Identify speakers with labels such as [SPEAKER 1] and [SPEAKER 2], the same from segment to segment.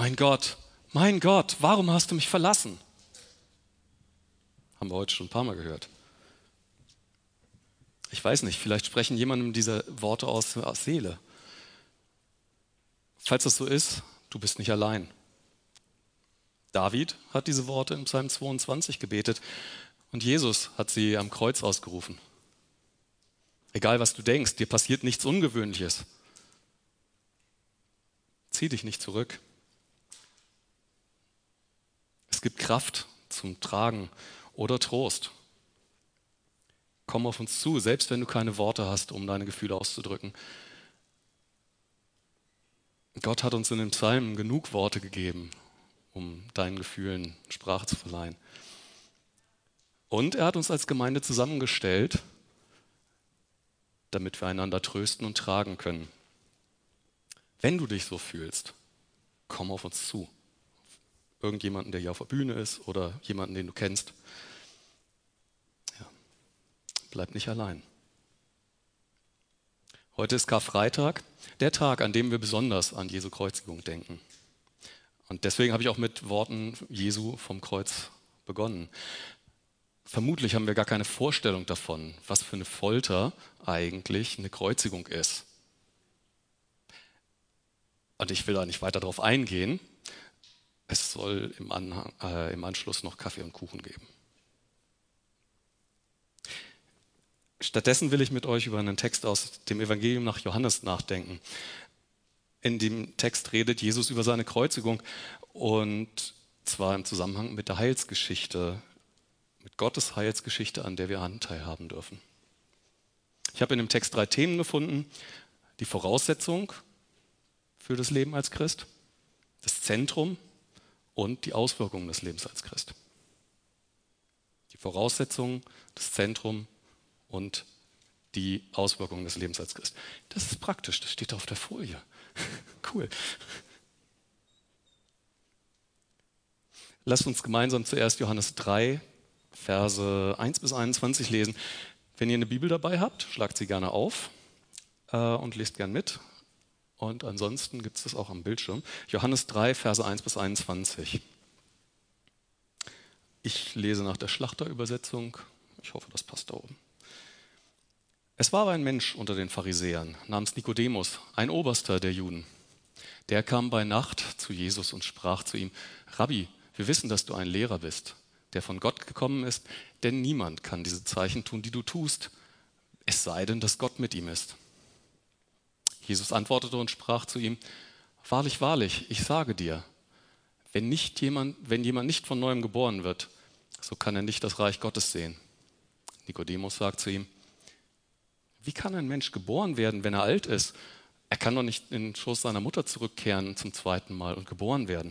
[SPEAKER 1] mein Gott, warum hast du mich verlassen? Haben wir heute schon ein paar Mal gehört. Ich weiß nicht, vielleicht sprechen jemandem diese Worte aus Seele. Falls das so ist, du bist nicht allein. David hat diese Worte im Psalm 22 gebetet und Jesus hat sie am Kreuz ausgerufen. Egal was du denkst, dir passiert nichts Ungewöhnliches. Zieh dich nicht zurück. Es gibt Kraft zum Tragen oder Trost. Komm auf uns zu, selbst wenn du keine Worte hast, um deine Gefühle auszudrücken. Gott hat uns in den Psalmen genug Worte gegeben, um deinen Gefühlen Sprache zu verleihen. Und er hat uns als Gemeinde zusammengestellt, damit wir einander trösten und tragen können. Wenn du dich so fühlst, komm auf uns zu. Irgendjemanden, der hier auf der Bühne ist oder jemanden, den du kennst. Ja. Bleib nicht allein. Heute ist Karfreitag, der Tag, an dem wir besonders an Jesu Kreuzigung denken. Und deswegen habe ich auch mit Worten Jesu vom Kreuz begonnen. Vermutlich haben wir gar keine Vorstellung davon, was für eine Folter eigentlich eine Kreuzigung ist. Und ich will da nicht weiter drauf eingehen. Es soll im Anschluss noch Kaffee und Kuchen geben. Stattdessen will ich mit euch über einen Text aus dem Evangelium nach Johannes nachdenken. In dem Text redet Jesus über seine Kreuzigung und zwar im Zusammenhang mit der Heilsgeschichte, mit Gottes Heilsgeschichte, an der wir Anteil haben dürfen. Ich habe in dem Text 3 Themen gefunden: die Voraussetzung für das Leben als Christ, das Zentrum und die Auswirkungen des Lebens als Christ. Die Voraussetzung, das Zentrum und die Auswirkungen des Lebens als Christ. Das ist praktisch, das steht auf der Folie. Cool. Lasst uns gemeinsam zuerst Johannes 3, Verse 1 bis 21 lesen. Wenn ihr eine Bibel dabei habt, schlagt sie gerne auf und lest gern mit. Und ansonsten gibt es das auch am Bildschirm. Johannes 3, Verse 1 bis 21. Ich lese nach der Schlachterübersetzung. Ich hoffe, das passt da oben. Es war aber ein Mensch unter den Pharisäern namens Nikodemus, ein Oberster der Juden. Der kam bei Nacht zu Jesus und sprach zu ihm: Rabbi, wir wissen, dass du ein Lehrer bist, der von Gott gekommen ist, denn niemand kann diese Zeichen tun, die du tust, es sei denn, dass Gott mit ihm ist. Jesus antwortete und sprach zu ihm: Wahrlich, wahrlich, ich sage dir, wenn jemand nicht von neuem geboren wird, so kann er nicht das Reich Gottes sehen. Nikodemus sagt zu ihm: Wie kann ein Mensch geboren werden, wenn er alt ist? Er kann doch nicht in den Schoß seiner Mutter zurückkehren zum zweiten Mal und geboren werden.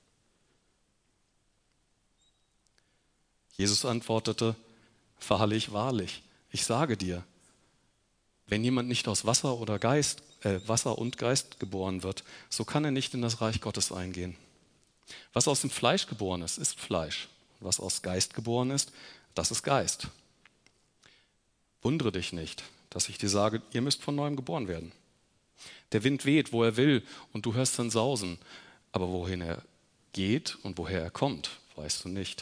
[SPEAKER 1] Jesus antwortete: Wahrlich, wahrlich, ich sage dir, wenn jemand nicht aus Wasser und Geist geboren wird, so kann er nicht in das Reich Gottes eingehen. Was aus dem Fleisch geboren ist, ist Fleisch. Was aus Geist geboren ist, das ist Geist. Wundere dich nicht, dass ich dir sage, ihr müsst von neuem geboren werden. Der Wind weht, wo er will, und du hörst sein Sausen. Aber wohin er geht und woher er kommt, weißt du nicht.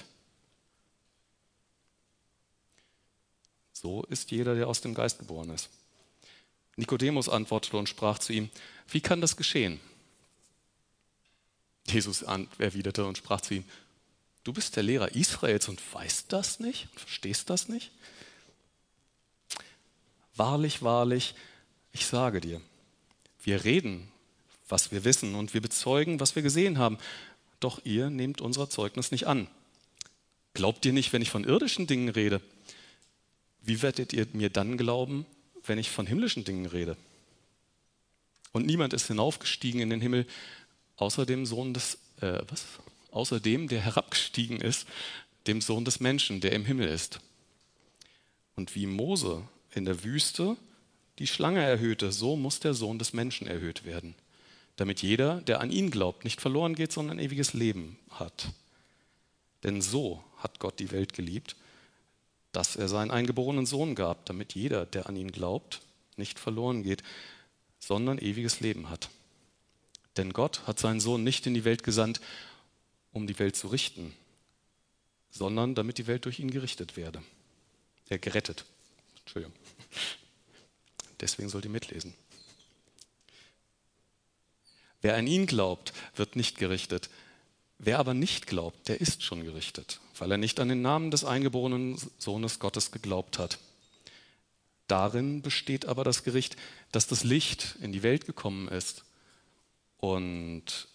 [SPEAKER 1] So ist jeder, der aus dem Geist geboren ist. Nikodemus antwortete und sprach zu ihm: Wie kann das geschehen? Jesus erwiderte und sprach zu ihm: Du bist der Lehrer Israels und weißt das nicht und verstehst das nicht? Wahrlich, wahrlich, ich sage dir, wir reden, was wir wissen, und wir bezeugen, was wir gesehen haben, doch ihr nehmt unser Zeugnis nicht an. Glaubt ihr nicht, wenn ich von irdischen Dingen rede? Wie werdet ihr mir dann glauben, wenn ich von himmlischen Dingen rede? Und niemand ist hinaufgestiegen in den Himmel, außer dem, der herabgestiegen ist, dem Sohn des Menschen, der im Himmel ist. Und wie Mose in der Wüste die Schlange erhöhte, so muss der Sohn des Menschen erhöht werden, damit jeder, der an ihn glaubt, nicht verloren geht, sondern ein ewiges Leben hat. Denn so hat Gott die Welt geliebt, dass er seinen eingeborenen Sohn gab, damit jeder, der an ihn glaubt, nicht verloren geht, sondern ewiges Leben hat. Denn Gott hat seinen Sohn nicht in die Welt gesandt, um die Welt zu richten, sondern damit die Welt durch ihn gerichtet werde. Gerettet. Entschuldigung. Deswegen sollt ihr mitlesen. Wer an ihn glaubt, wird nicht gerichtet. Wer aber nicht glaubt, der ist schon gerichtet, weil er nicht an den Namen des eingeborenen Sohnes Gottes geglaubt hat. Darin besteht aber das Gericht, dass das Licht in die Welt gekommen ist und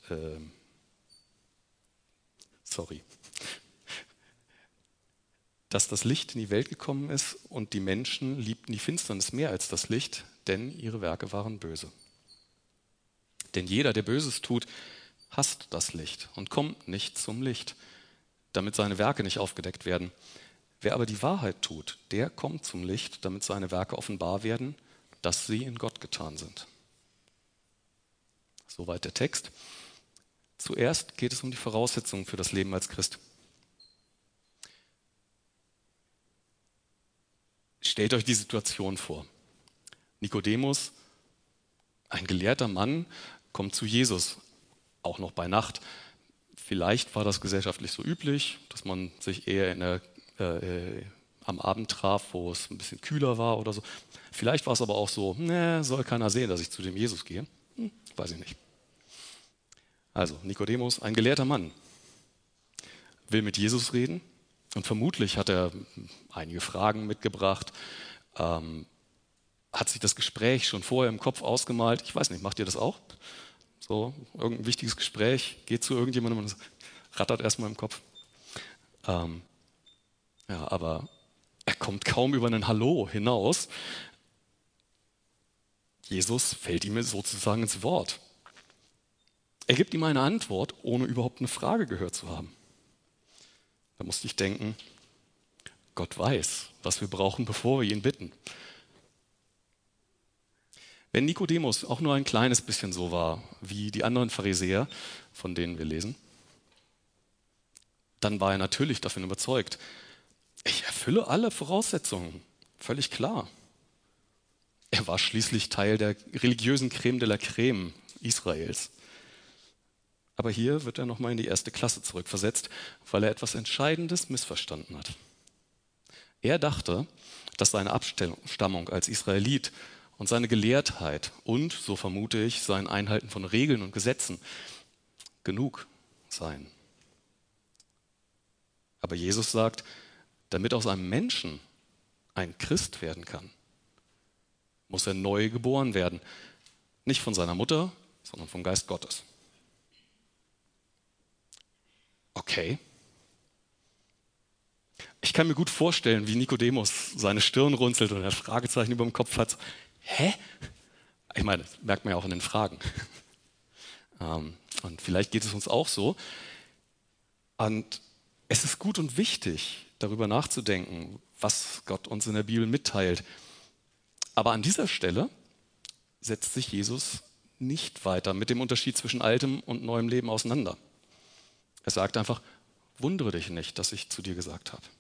[SPEAKER 1] dass das Licht in die Welt gekommen ist und die Menschen liebten die Finsternis mehr als das Licht, denn ihre Werke waren böse. Denn jeder, der Böses tut, hasst das Licht und kommt nicht zum Licht, damit seine Werke nicht aufgedeckt werden. Wer aber die Wahrheit tut, der kommt zum Licht, damit seine Werke offenbar werden, dass sie in Gott getan sind. Soweit der Text. Zuerst geht es um die Voraussetzungen für das Leben als Christ. Stellt euch die Situation vor. Nikodemus, ein gelehrter Mann, kommt zu Jesus, auch noch bei Nacht. Vielleicht war das gesellschaftlich so üblich, dass man sich eher am Abend traf, wo es ein bisschen kühler war oder so. Vielleicht war es aber auch so, soll keiner sehen, dass ich zu dem Jesus gehe. Weiß ich nicht. Also Nikodemus, ein gelehrter Mann, will mit Jesus reden und vermutlich hat er einige Fragen mitgebracht, hat sich das Gespräch schon vorher im Kopf ausgemalt. Ich weiß nicht, macht ihr das auch? So, irgendein wichtiges Gespräch, geht zu irgendjemandem und rattert erstmal im Kopf. Aber er kommt kaum über ein Hallo hinaus. Jesus fällt ihm sozusagen ins Wort. Er gibt ihm eine Antwort, ohne überhaupt eine Frage gehört zu haben. Da musste ich denken, Gott weiß, was wir brauchen, bevor wir ihn bitten. Wenn Nikodemus auch nur ein kleines bisschen so war wie die anderen Pharisäer, von denen wir lesen, dann war er natürlich davon überzeugt, ich erfülle alle Voraussetzungen, völlig klar. Er war schließlich Teil der religiösen Creme de la Creme Israels. Aber hier wird er nochmal in die erste Klasse zurückversetzt, weil er etwas Entscheidendes missverstanden hat. Er dachte, dass seine Abstammung als Israelit und seine Gelehrtheit und, so vermute ich, sein Einhalten von Regeln und Gesetzen genug seien. Aber Jesus sagt, damit aus einem Menschen ein Christ werden kann, muss er neu geboren werden. Nicht von seiner Mutter, sondern vom Geist Gottes. Okay. Ich kann mir gut vorstellen, wie Nikodemus seine Stirn runzelt und ein Fragezeichen über dem Kopf hat. Hä? Ich meine, das merkt man ja auch in den Fragen. Und vielleicht geht es uns auch so. Und es ist gut und wichtig, darüber nachzudenken, was Gott uns in der Bibel mitteilt. Aber an dieser Stelle setzt sich Jesus nicht weiter mit dem Unterschied zwischen altem und neuem Leben auseinander. Er sagt einfach, wundere dich nicht, dass ich zu dir gesagt habe.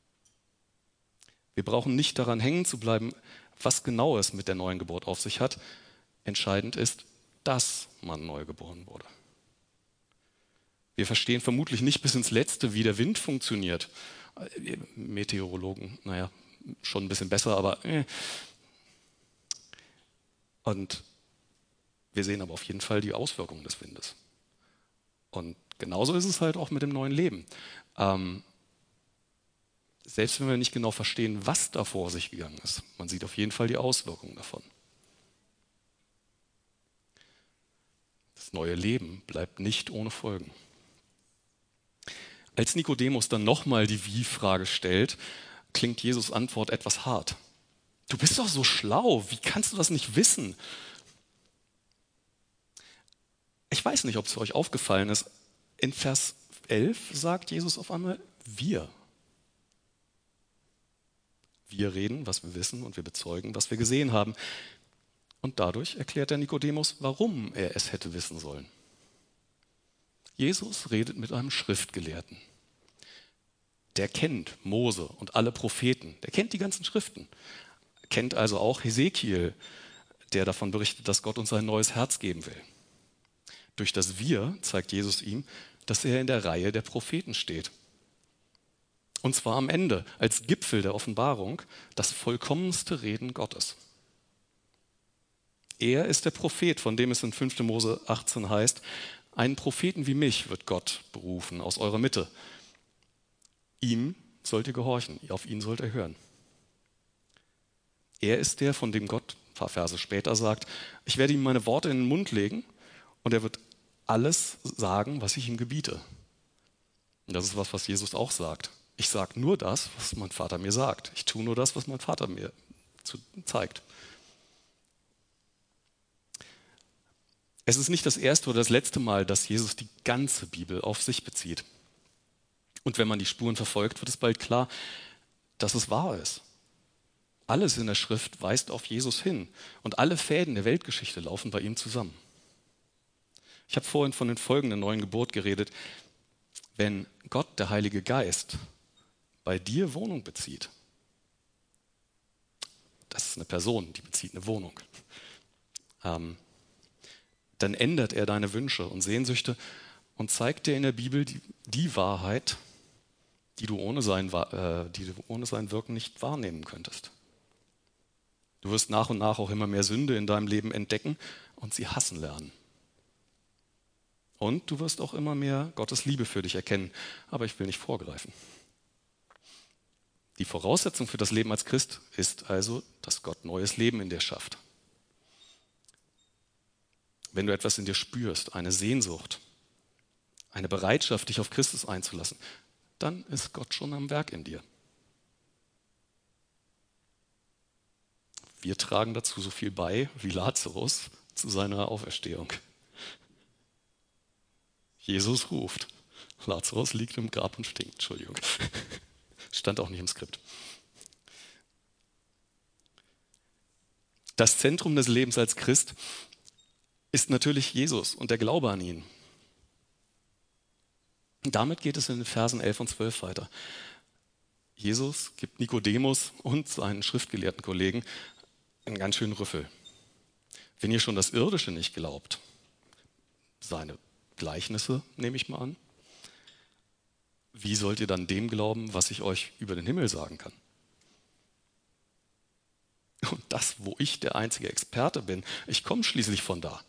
[SPEAKER 1] Wir brauchen nicht daran hängen zu bleiben, was genau es mit der neuen Geburt auf sich hat. Entscheidend ist, dass man neu geboren wurde. Wir verstehen vermutlich nicht bis ins Letzte, wie der Wind funktioniert. Meteorologen, schon ein bisschen besser, aber Und wir sehen aber auf jeden Fall die Auswirkungen des Windes. Und genauso ist es halt auch mit dem neuen Leben. Selbst wenn wir nicht genau verstehen, was da vor sich gegangen ist, man sieht auf jeden Fall die Auswirkungen davon. Das neue Leben bleibt nicht ohne Folgen. Als Nikodemus dann nochmal die Wie-Frage stellt, klingt Jesus' Antwort etwas hart. Du bist doch so schlau, wie kannst du das nicht wissen? Ich weiß nicht, ob es euch aufgefallen ist. In Vers 11 sagt Jesus auf einmal, wir. Wir reden, was wir wissen, und wir bezeugen, was wir gesehen haben. Und dadurch erklärt der Nikodemus, warum er es hätte wissen sollen. Jesus redet mit einem Schriftgelehrten. Der kennt Mose und alle Propheten. Der kennt die ganzen Schriften. Kennt also auch Hesekiel, der davon berichtet, dass Gott uns ein neues Herz geben will. Durch das Wir zeigt Jesus ihm, dass er in der Reihe der Propheten steht. Und zwar am Ende, als Gipfel der Offenbarung, das vollkommenste Reden Gottes. Er ist der Prophet, von dem es in 5. Mose 18 heißt, einen Propheten wie mich wird Gott berufen aus eurer Mitte. Ihm sollt ihr gehorchen, auf ihn sollt ihr hören. Er ist der, von dem Gott ein paar Verse später sagt, ich werde ihm meine Worte in den Mund legen und er wird alles sagen, was ich ihm gebiete. Und das ist was Jesus auch sagt. Ich sage nur das, was mein Vater mir sagt. Ich tue nur das, was mein Vater mir zeigt. Es ist nicht das erste oder das letzte Mal, dass Jesus die ganze Bibel auf sich bezieht. Und wenn man die Spuren verfolgt, wird es bald klar, dass es wahr ist. Alles in der Schrift weist auf Jesus hin und alle Fäden der Weltgeschichte laufen bei ihm zusammen. Ich habe vorhin von den Folgen der neuen Geburt geredet. Wenn Gott, der Heilige Geist, bei dir Wohnung bezieht, das ist eine Person, die bezieht eine Wohnung, dann ändert er deine Wünsche und Sehnsüchte und zeigt dir in der Bibel die Wahrheit, die du ohne sein Wirken nicht wahrnehmen könntest. Du wirst nach und nach auch immer mehr Sünde in deinem Leben entdecken und sie hassen lernen. Und du wirst auch immer mehr Gottes Liebe für dich erkennen. Aber ich will nicht vorgreifen. Die Voraussetzung für das Leben als Christ ist also, dass Gott neues Leben in dir schafft. Wenn du etwas in dir spürst, eine Sehnsucht, eine Bereitschaft, dich auf Christus einzulassen, dann ist Gott schon am Werk in dir. Wir tragen dazu so viel bei wie Lazarus zu seiner Auferstehung. Jesus ruft. Lazarus liegt im Grab und stinkt. Entschuldigung. Stand auch nicht im Skript. Das Zentrum des Lebens als Christ ist natürlich Jesus und der Glaube an ihn. Damit geht es in den Versen 11 und 12 weiter. Jesus gibt Nikodemus und seinen schriftgelehrten Kollegen einen ganz schönen Rüffel. Wenn ihr schon das Irdische nicht glaubt, seine Gleichnisse nehme ich mal an, wie sollt ihr dann dem glauben, was ich euch über den Himmel sagen kann? Und das, wo ich der einzige Experte bin, ich komme schließlich von da.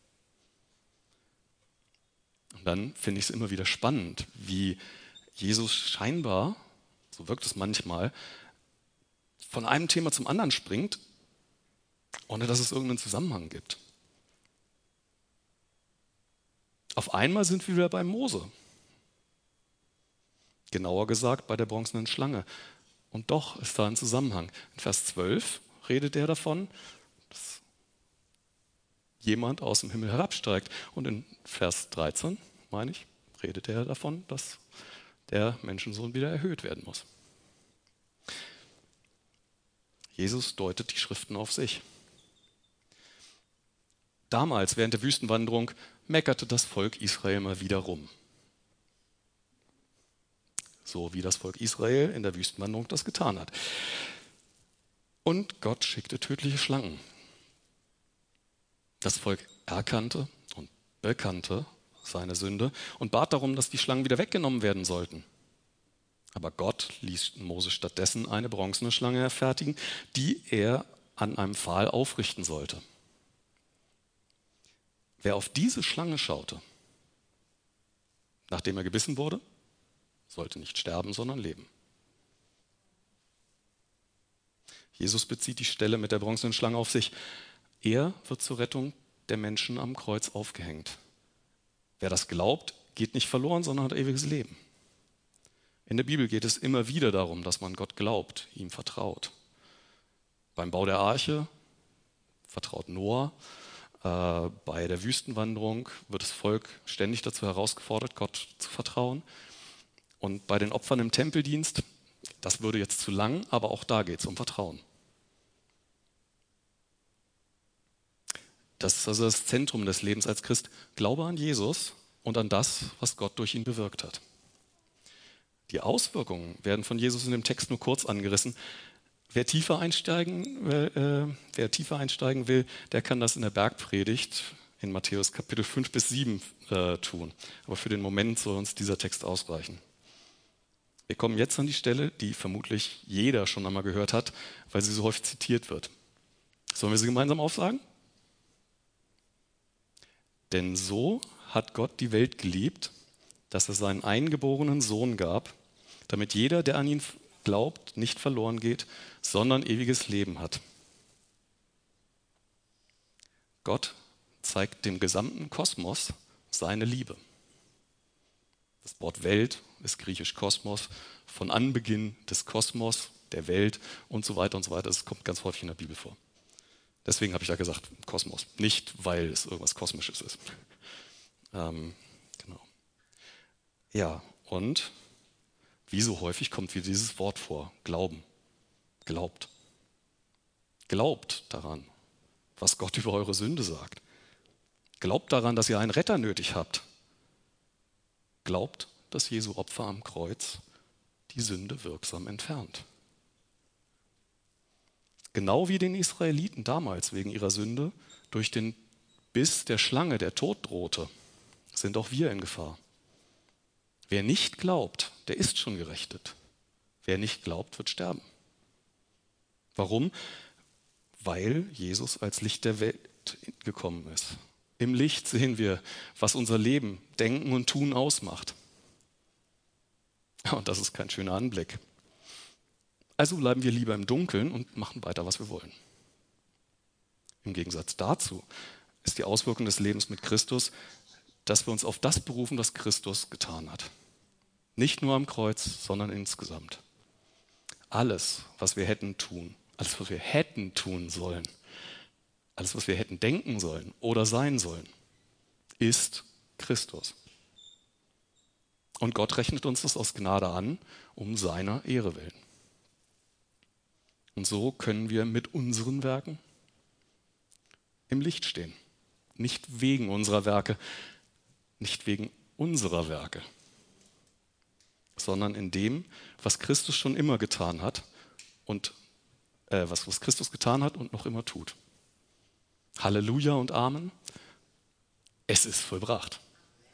[SPEAKER 1] Und dann finde ich es immer wieder spannend, wie Jesus scheinbar, so wirkt es manchmal, von einem Thema zum anderen springt, ohne dass es irgendeinen Zusammenhang gibt. Auf einmal sind wir wieder bei Mose. Genauer gesagt bei der bronzenen Schlange. Und doch ist da ein Zusammenhang. In Vers 12 redet er davon, dass jemand aus dem Himmel herabsteigt. Und in Vers 13, meine ich, redet er davon, dass der Menschensohn wieder erhöht werden muss. Jesus deutet die Schriften auf sich. Damals, während der Wüstenwanderung, meckerte das Volk Israel mal wieder rum. So wie das Volk Israel in der Wüstenwanderung das getan hat. Und Gott schickte tödliche Schlangen. Das Volk erkannte und bekannte seine Sünde und bat darum, dass die Schlangen wieder weggenommen werden sollten. Aber Gott ließ Mose stattdessen eine bronzene Schlange fertigen, die er an einem Pfahl aufrichten sollte. Wer auf diese Schlange schaute, nachdem er gebissen wurde, sollte nicht sterben, sondern leben. Jesus bezieht die Stelle mit der bronzenen Schlange auf sich. Er wird zur Rettung der Menschen am Kreuz aufgehängt. Wer das glaubt, geht nicht verloren, sondern hat ewiges Leben. In der Bibel geht es immer wieder darum, dass man Gott glaubt, ihm vertraut. Beim Bau der Arche vertraut Noah. Bei der Wüstenwanderung wird das Volk ständig dazu herausgefordert, Gott zu vertrauen. Und bei den Opfern im Tempeldienst, das würde jetzt zu lang, aber auch da geht es um Vertrauen. Das ist also das Zentrum des Lebens als Christ. Glaube an Jesus und an das, was Gott durch ihn bewirkt hat. Die Auswirkungen werden von Jesus in dem Text nur kurz angerissen. Wer tiefer einsteigen will, der kann das in der Bergpredigt in Matthäus Kapitel 5 bis 7 tun. Aber für den Moment soll uns dieser Text ausreichen. Wir kommen jetzt an die Stelle, die vermutlich jeder schon einmal gehört hat, weil sie so häufig zitiert wird. Sollen wir sie gemeinsam aufsagen? Denn so hat Gott die Welt geliebt, dass er seinen eingeborenen Sohn gab, damit jeder, der an ihn glaubt, nicht verloren geht, sondern ewiges Leben hat. Gott zeigt dem gesamten Kosmos seine Liebe. Das Wort Welt ist griechisch Kosmos, von Anbeginn des Kosmos, der Welt und so weiter und so weiter. Das kommt ganz häufig in der Bibel vor. Deswegen habe ich ja gesagt Kosmos, nicht weil es irgendwas Kosmisches ist. Genau. Ja, und wie so häufig kommt wieder dieses Wort vor, Glauben. Glaubt. Glaubt daran, was Gott über eure Sünde sagt. Glaubt daran, dass ihr einen Retter nötig habt. Glaubt, dass Jesu Opfer am Kreuz die Sünde wirksam entfernt. Genau wie den Israeliten damals wegen ihrer Sünde durch den Biss der Schlange der Tod drohte, sind auch wir in Gefahr. Wer nicht glaubt, der ist schon gerechtet. Wer nicht glaubt, wird sterben. Warum? Weil Jesus als Licht der Welt gekommen ist. Im Licht sehen wir, was unser Leben, Denken und Tun ausmacht. Und das ist kein schöner Anblick. Also bleiben wir lieber im Dunkeln und machen weiter, was wir wollen. Im Gegensatz dazu ist die Auswirkung des Lebens mit Christus, dass wir uns auf das berufen, was Christus getan hat. Nicht nur am Kreuz, sondern insgesamt. Alles, was wir hätten tun, alles, was wir hätten tun sollen, alles, was wir hätten denken sollen oder sein sollen, ist Christus. Und Gott rechnet uns das aus Gnade an, um seiner Ehre willen. Und so können wir mit unseren Werken im Licht stehen. Nicht wegen unserer Werke, nicht wegen unserer Werke, sondern in dem, was Christus schon immer getan hat und was Christus getan hat und noch immer tut. Halleluja und Amen. Es ist vollbracht.